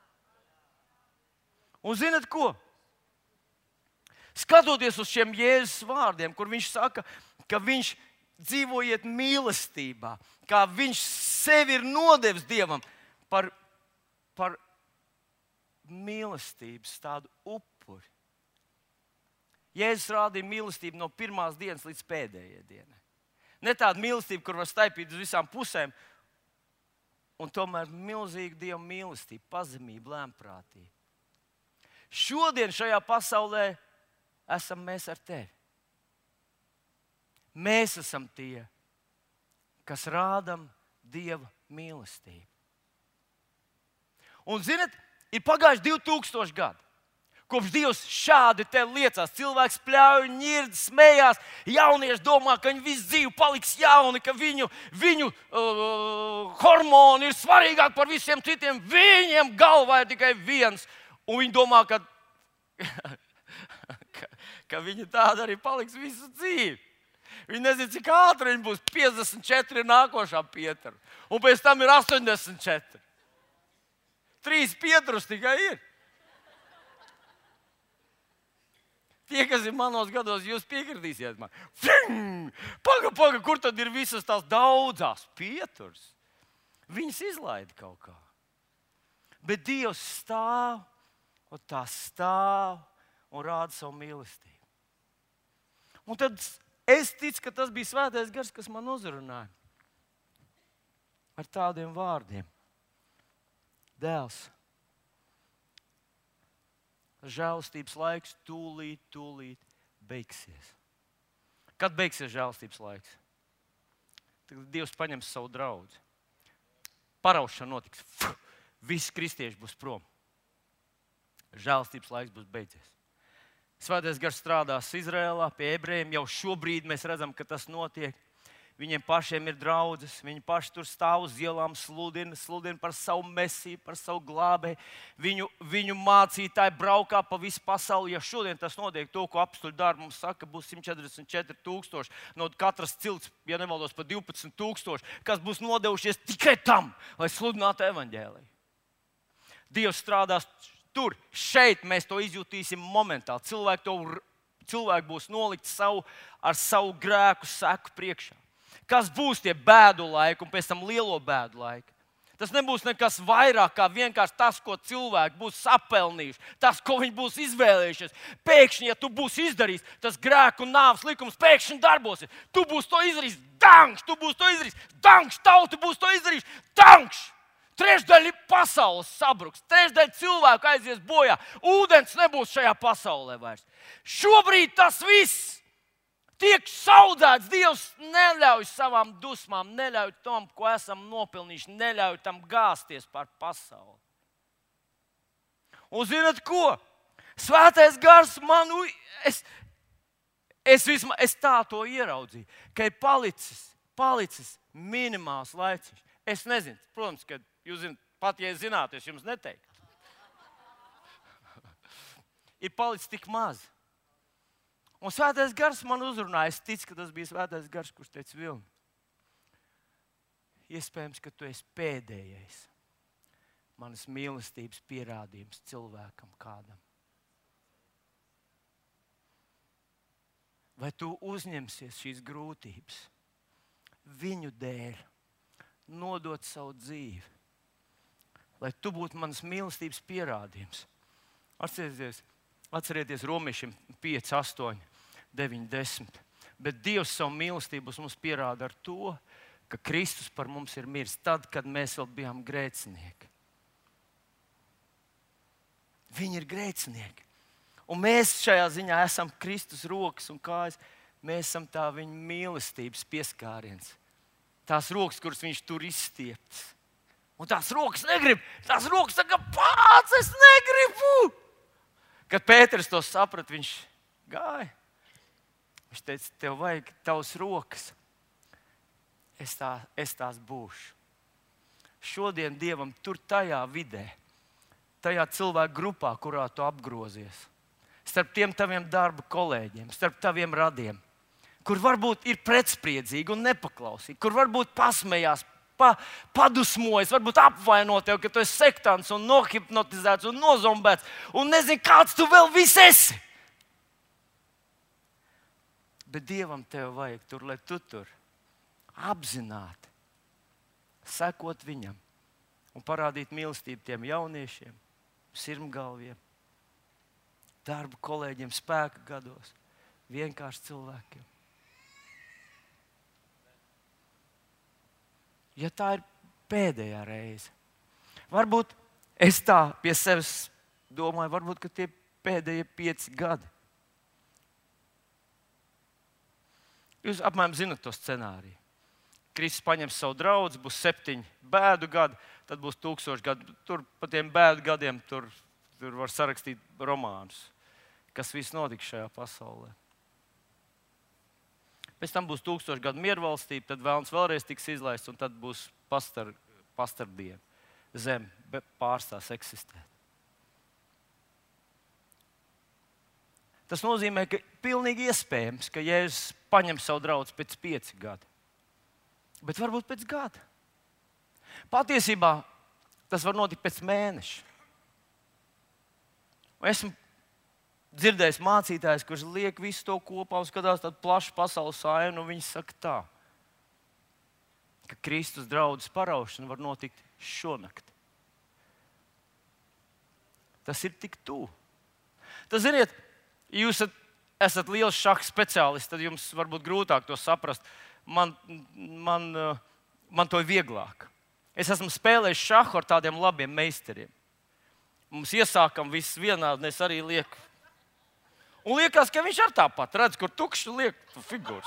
Un zinat ko? Skatoties uz šiem Jēzus vārdiem, kur viņš saka, ka viņš dzīvojiet mīlestībā, kā viņš sevi ir nodevis Dievam par, par mīlestības tādu upuri. Jēzus rādīja mīlestību no pirmās dienas līdz pēdējai dienai. Ne tāda mīlestība, kur var staipīt uz visām pusēm, un tomēr milzīga Dieva mīlestība, pazemība, lēnprātība. Šodien šajā pasaulē esam mēs ar tevi. Mēs esam tie, kas rādam Dieva mīlestību. Un, zinat, ir pagājuši divi tūkstoši gadi, kopš Dievs šādi te liecās. Cilvēks pļauj, ņird, smējās. Jaunieši domā, ka viņu visu dzīvi paliks jauni, ka viņu, viņu uh, hormoni ir svarīgāki par visiem citiem. Viņiem galvā ir tikai viens. Un viņi domā, ka Ka, ka viņa tāda arī paliks visu dzīvi. Viņi nezina, cik ātri viņi būs. piecdesmit četri ir nākošā Pietara. Un pēc tam ir astoņdesmit četri. Trīs Pietrus tikai ir. Tie, kas ir manos gados, jūs piekritīsiet man. Paga, paga, kur tad ir visas tās daudzās Pieturs? Viņas izlaida kaut kā. Bet Dievs stāv, un tā stāv un rāda savu mīlestību. Un tad es ticu, ka tas bija Svētais Gars, kas man uzrunāja ar tādiem vārdiem. Dēls, žēlastības laiks tūlīt, tūlīt beigsies. Kad beigsies žēlastības laiks? Tad Dievs paņems savu draudzi. Paraušana notiks. Fuh, visi kristieši būs prom. Žēlastības laiks būs beidzies. Svētais Gars strādās Izrēlā pie ebrejiem. Jau šobrīd mēs redzam, ka tas notiek. Viņiem pašiem ir draudzes. Viņi paši tur stāv uz ielām, sludina, sludina par savu mesiju, par savu glābēju. Viņu, viņu mācītāji braukā pa visu pasauli. Ja šodien tas notiek, to, ko apstuļu darbu mums saka, būs simt četrdesmit četri tūkstoši. No katras cilts, ja nemaldos, pa divpadsmit tūkstoši, kas būs nodevušies tikai tam, lai sludinātu evaņģēliju. Dievs strādās tur, šeit mēs to izjutīsim momentāli. Cilvēki, to, cilvēki būs nolikti savu, ar savu grēku seku priekšā. Kas būs tie bēdu laiki un pēc tam lielo bēdu laiki? Tas nebūs nekas vairāk kā vienkārši tas, ko cilvēki būs sapelnījuši, tas, ko viņi būs izvēlējušies. Pēkšņi, ja tu būsi izdarījis, tas grēku un nāves likums pēkšņi darbosies. Tu būsi to izdarījis, dankš, tu būsi to izdarījis, dankš, tauta būs to izdarījis, dankš. Trešdaļa pasaules sabruks, trešdaļa cilvēku aizies bojā. Ūdens nebūs šajā pasaulē vairs. Šobrīd tas viss tiek saudzēts. Dievs neļauj savām dusmām, neļauj tam, ko esam nopelnījuši, neļauj tam gāzties par pasauli. Un zināt ko? Svētais Gars man, es, es, vismaz, es tā to ieraudzīju, ka ir palicis, palicis minimāls laiciņš. Es nezinu, protams, ka jūs zināt, pat ja es zinātu, es jums neteiktu. Ir palicis tik maz. Un Svētais Gars man uzrunāja. Es ticu, ka tas bija Svētais Gars, kurš teica, Vilni, iespējams, ka tu esi pēdējais manas mīlestības pierādījums cilvēkam kādam. Vai tu uzņemsies šīs grūtības viņu dēļ, nodot savu dzīvi, lai tu būtu manas mīlestības pierādījums? Atcerieties, atcerieties Romiešiem pieci, astoņi, deviņi, desmit. Bet Dievs savu mīlestību mums pierāda ar to, ka Kristus par mums ir miris tad, kad mēs vēl bijām grēcinieki. Viņi ir grēcinieki. Un mēs šajā ziņā esam Kristus rokas un kājas. Mēs esam tā viņa mīlestības pieskāriens. Tās rokas, kuras viņš tur izstiepts. Un tās rokas negrib. Tās rokas saka, pats, es negribu. Kad Pēters to saprata, viņš gāja. Viņš teica, tev vajag tavas rokas. Es, tā, es tās būšu. Šodien Dievam tur tajā vidē, tajā cilvēku grupā, kurā tu apgrozies, starp tiem taviem darba kolēģiem, starp taviem radiem, kur varbūt ir pretspriedzīgi un nepaklausīgi, kur varbūt pasmējās, pa, padusmojas, varbūt apvaino tev, ka tu esi sektants un nohipnotizēts un nozombēts un nezini, kāds tu vēl viss esi. Bet Dievam tev vajag tur, lai tu tur apzināti sekot viņam un parādīt mīlestību tiem jauniešiem, sirmgalviem, darba kolēģiem, spēka gados, vienkārši cilvēkiem. Ja tā ir pēdējā reize, varbūt es tā pie sevis domāju, varbūt ka tie pēdējie pieci gadi. Jūs apmēram zinat to scenāriju. Kristus paņems savu draudzi, būs septiņi bēdu gadi, tad būs tūkstoši gadi. Tur pa tiem bēdu gadiem tur, tur var sarakstīt romānus, kas viss notiks šajā pasaulē. Pēc tam būs tūkstoši gadu miervalstība, tad vēlns vēlreiz tiks izlaists, un tad būs pastar, pastardiena. Zeme pārstās eksistēt. Tas nozīmē, ka pilnīgi iespējams, ka Jēzus paņem savu draudzi pēc pieci gadi. Bet varbūt pēc gada. Patiesībā tas var notikt pēc mēneša. Esmu dzirdējis mācītājs, kurš liek visu to kopā un skatās tādu plašu pasaules ainu, un viņi saka tā, ka Kristus draudzes paraušana var notikt šonakt. Tas ir tik tuvu. Tas, ziniet, jūs esat, esat liels šaha speciālists, tad jums varbūt grūtāk to saprast. Man, man, man to ir vieglāk. Es esmu spēlējis šahu ar tādiem labiem meistariem. Mums iesākam viss vienādi, es arī lieku. Un liekas, ka viņš ar tāpat redz, kur tukši liek figūras.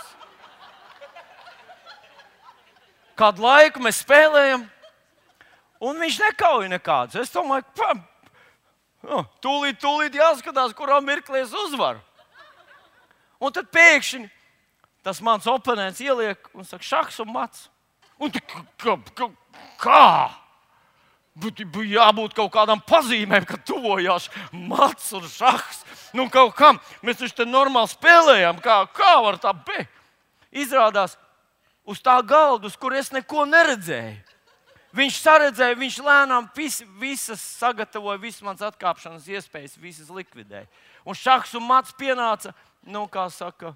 Kādu laiku mēs spēlējam, un viņš nekauja nekādus. Es domāju, pa, oh, tūlīt, tūlīt jāskatās, kurā mirklī es uzvaru. Un tad pēkšņi tas mans oponents ieliek un saka, šahs un mats. Un tā, kā? kā, kā? Būtu jābūt kaut kādām pazīmēm, ka tuvojās mats un šahs. Nu, kaut kam. Mēs taču te normāli spēlējām. Kā, kā var tā būt? Izrādās, uz tā galda, uz kur es neko neredzēju. Viņš saredzēja, viņš lēnām vis, visas sagatavoja, visas mans atkāpšanas iespējas, visas likvidēja. Un šahs un mats pienāca, nu, kā saka,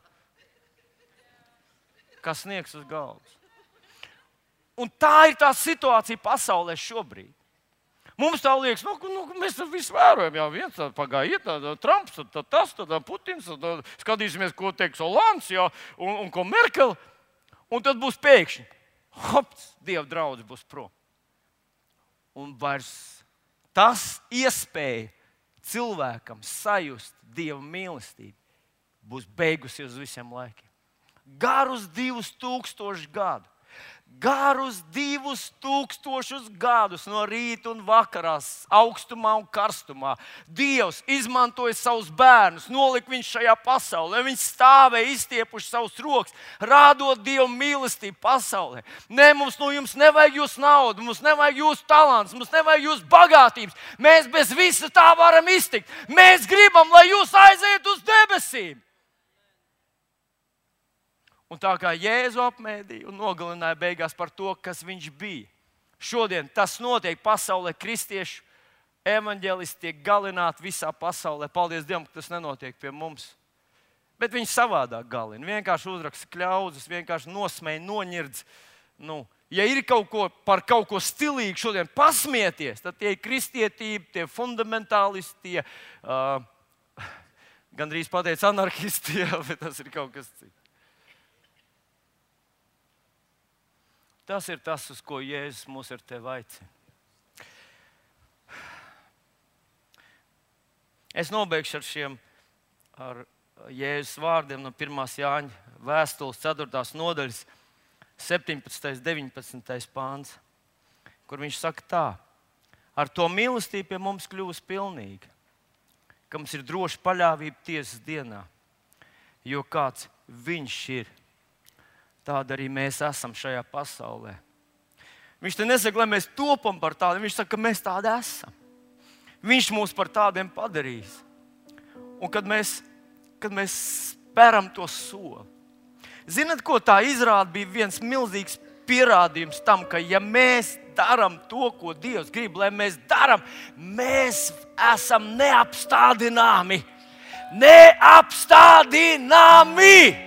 kā sniegs uz galvas. Un tā ir tā situācija pasaulē šobrīd. Mums tā liekas, nu, nu, mēs visu vērojam. Jā, viens tā pagāja, iet, tā, Trumps, tā, tas, tā, Putins, tā, skatīsimies, ko teiks Olands, jā, un, un ko Merkel. Un tad būs pēkšņi, hops, Dieva draudz būs prom. Un vairs tas iespēja cilvēkam sajust Dieva mīlestību būs beigusies uz visiem laikiem. Garus divus tūkstošus gadu. Garus divus tūkstošus gadus no rīta un vakarās, augstumā un karstumā. Dievs izmantoja savus bērnus, nolika viņus šajā pasaulē. Viņi stāvēja, izstiepuši savus rokas, rādot Dievu mīlestību pasaulē. Nē, mums no jums nevajag jūsu naudu, mums nevajag jūsu talants, mums nevajag jūsu bagātības. Mēs bez visa tā varam iztikt. Mēs gribam, lai jūs aiziet uz debesīm. Un tā kā Jēzu apmēdīja un nogalināja beigās par to, kas viņš bija. Šodien tas notiek pasaulē, kristiešu evaņģēlisti tiek galināti visā pasaulē. Paldies Dievam, ka tas nenotiek pie mums. Bet viņi savādāk galina. Vienkārši uzraksta kļaudzes, vienkārši nosmēja, noņirdz. Nu, ja ir kaut ko par kaut ko stilīgu šodien pasmieties, tad tie ir kristietība, tie fundamentālisti, tie, uh, gandrīz pateica anarhisti, bet tas ir kaut kas cits. Tas ir tas, uz ko Jēzus mūs ar tevi aicina. Es nobeigšu ar šiem ar Jēzus vārdiem no pirmās Jāņa vēstules ceturtās nodaļas septiņpadsmitais un deviņpadsmitais pāns, kur viņš saka tā: ar to mīlestību pie mums kļūst pilnīga, ka mums ir droša paļāvība tiesas dienā, jo kāds viņš ir, tāda arī mēs esam šajā pasaulē. Viņš te nesaka, lai mēs topam par tādiem, viņš saka, ka mēs tādi esam. Viņš mūs par tādiem padarīs. Un kad mēs, kad mēs spēram to soli. Zinat, ko tā izrāda, bija viens milzīgs pierādījums tam, ka ja mēs darām to, ko Dievs grib, lai mēs darām, mēs esam neapstādināmi. Neapstādināmi!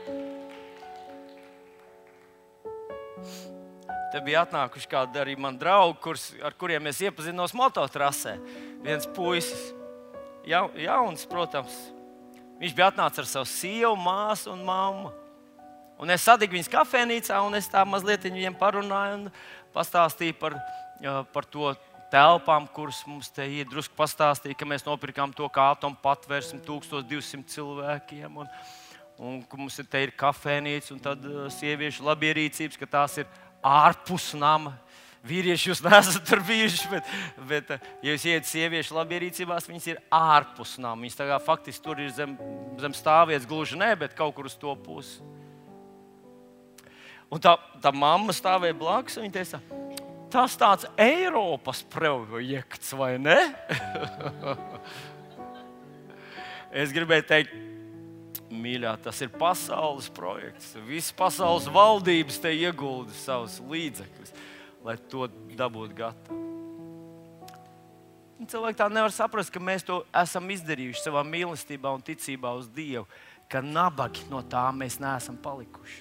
Te bija atnākuši kādi arī mani draugi, kurs, ar kuriem es iepazinos mototrasē. Viens puisis, ja, jauns, protams. Viņš bija atnācis ar savu sievu, māsu un mammu. Un es satiku viņus kafejnīcā, un es tā mazliet viņiem parunāju un pastāstīju par, par to telpām, kuras mums te ir. Drusku pastāstīju, ka mēs nopirkām to kā atomu patvērsim tūkstoš divsimt cilvēkiem. Un, un ka mums te ir kafejnīca, un tad sieviešu labierīcības, ka tās ir ārpus nama. Vīrieši jūs neesat tur bijuši, bet, bet ja jūs ieiet sieviešu labierīcībās, viņas ir ārpus nama. Viņas tā kā faktiski tur ir zem, zem stāvvietas, gluži ne, bet kaut kur uz to pusi. Un tā, tā mamma stāvēja blakus, un viņa teica, tas tāds Eiropas projekts, vai ne? Es gribēju teikt, mīļā, tas ir pasaules projekts. Visas pasaules valdības te iegulda savus līdzekļus, lai to dabūtu gatavu. Un cilvēki tā nevar saprast, ka mēs to esam izdarījuši savā mīlestībā un ticībā uz Dievu, ka nabagi no tā mēs neesam palikuši.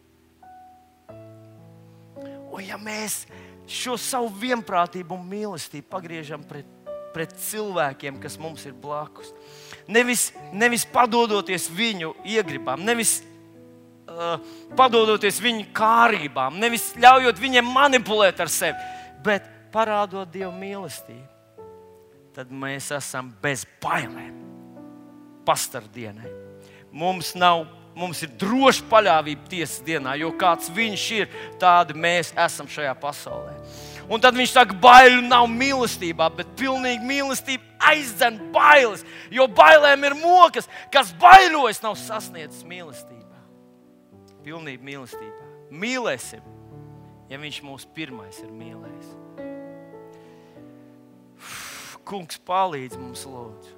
Un ja mēs šo savu vienprātību un mīlestību pagriežam pret, pret cilvēkiem, kas mums ir blakus, nevis, nevis padodoties viņu iegribām, nevis uh, padodoties viņu kārībām, nevis ļaujot viņiem manipulēt ar sevi, bet parādot Dievu mīlestību, tad mēs esam bez bailēm pastardienai. Mums nav Mums ir droša paļāvība tiesas dienā, jo kāds viņš ir, tādi mēs esam šajā pasaulē. Un tad viņš saka, baiļu nav mīlestībā, bet pilnīgi mīlestība aizdzen bailes, jo bailēm ir mokas, kas baiļojas, nav sasniedzis mīlestībā. Pilnīgi mīlestībā. Mīlēsim, ja viņš mūs pirmais ir mīlējis. Kungs, palīdz mums, lūdzu.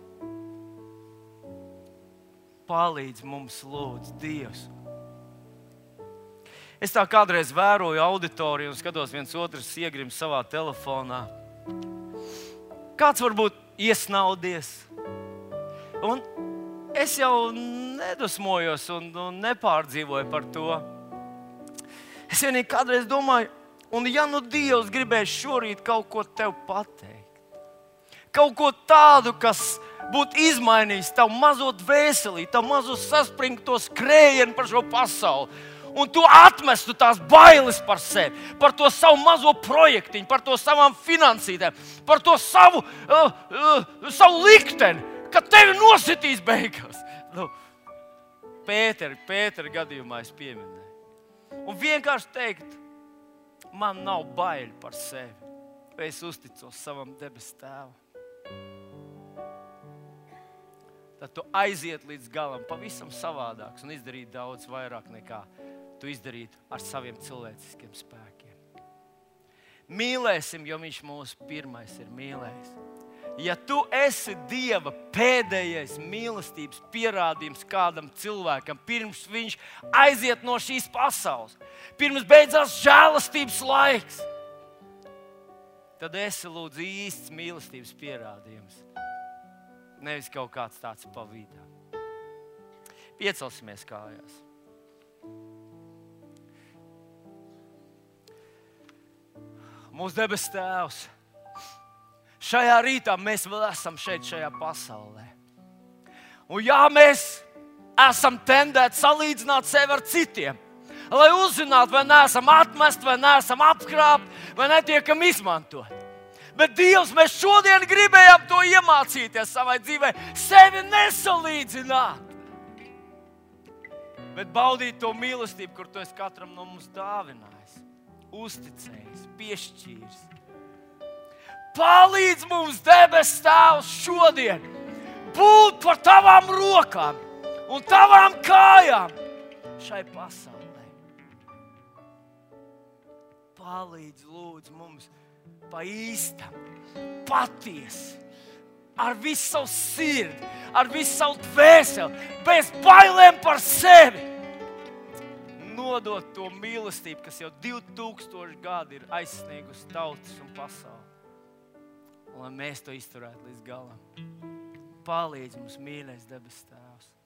Palīdz mums, lūdzu, Dievs. Es tā kādreiz vēroju auditoriju un skatos viens otrs iegrim savā telefonā. Kāds varbūt iesnaudies. Un es jau nedusmojos un, un nepārdzīvoju par to. Es vienīgi kādreiz domāju, un ja nu Dievs gribēs šorīt kaut ko tev pateikt, kaut ko tādu, kas būtu izmainījis tavu mazo dvēselī, tavu mazo saspringto skrējienu par šo pasauli. Un tu atmestu tās bailes par sevi, par to savu mazo projektiņu, par to savām finansītēm, par to savu, uh, uh, savu likteni, ka tevi nositīs beigās. Nu, Pēteri, Pēteri gadījumā es pieminēju. Un vienkārši teikt, man nav baili par sevi, vai es uzticos savam debes tēvam. Tad tu aiziet līdz galam pavisam savādāks un izdarīt daudz vairāk nekā tu izdarītu ar saviem cilvēciskiem spēkiem. Mīlēsim, jo viņš mūs pirmais ir mīlējis. Ja tu esi Dieva pēdējais mīlestības pierādījums kādam cilvēkam, pirms viņš aiziet no šīs pasaules, pirms beidzās žēlastības laiks, tad esi lūdzu īsts mīlestības pierādījums. Nevis kaut kāds tāds pa vidu. Piecelsimies kājās. Mūsu debes Tēvs, šajā rītā mēs vēl esam šeit, šajā pasaulē. Un jā, mēs esam tendēti salīdzināt sevi ar citiem, lai uzzinātu, vai neesam atmest, vai neesam apkrāpt, vai netiekam izmantot. Bet Dievs, mēs šodien gribējām to iemācīties savai dzīvē, sevi nesalīdzināt, bet baudīt to mīlestību, kur tu esi katram no mums dāvinājis. uzticējis, piešķīris. Palīdz mums, debes Tēvs, šodien būt par tavām rokām un tavām kājām šai pasaulē. Palīdz, lūdzu, mums pa īstam, patiesi, ar visu savu sirdi, ar visu savu dvēseli, bez bailēm par sevi. Nodot to mīlestību, kas jau divi tūkstoši gadi ir aizsniegusi tautas un pasauli. Un lai mēs to izturētu līdz galam. Palīdz mums, mīļais debes Tēvs.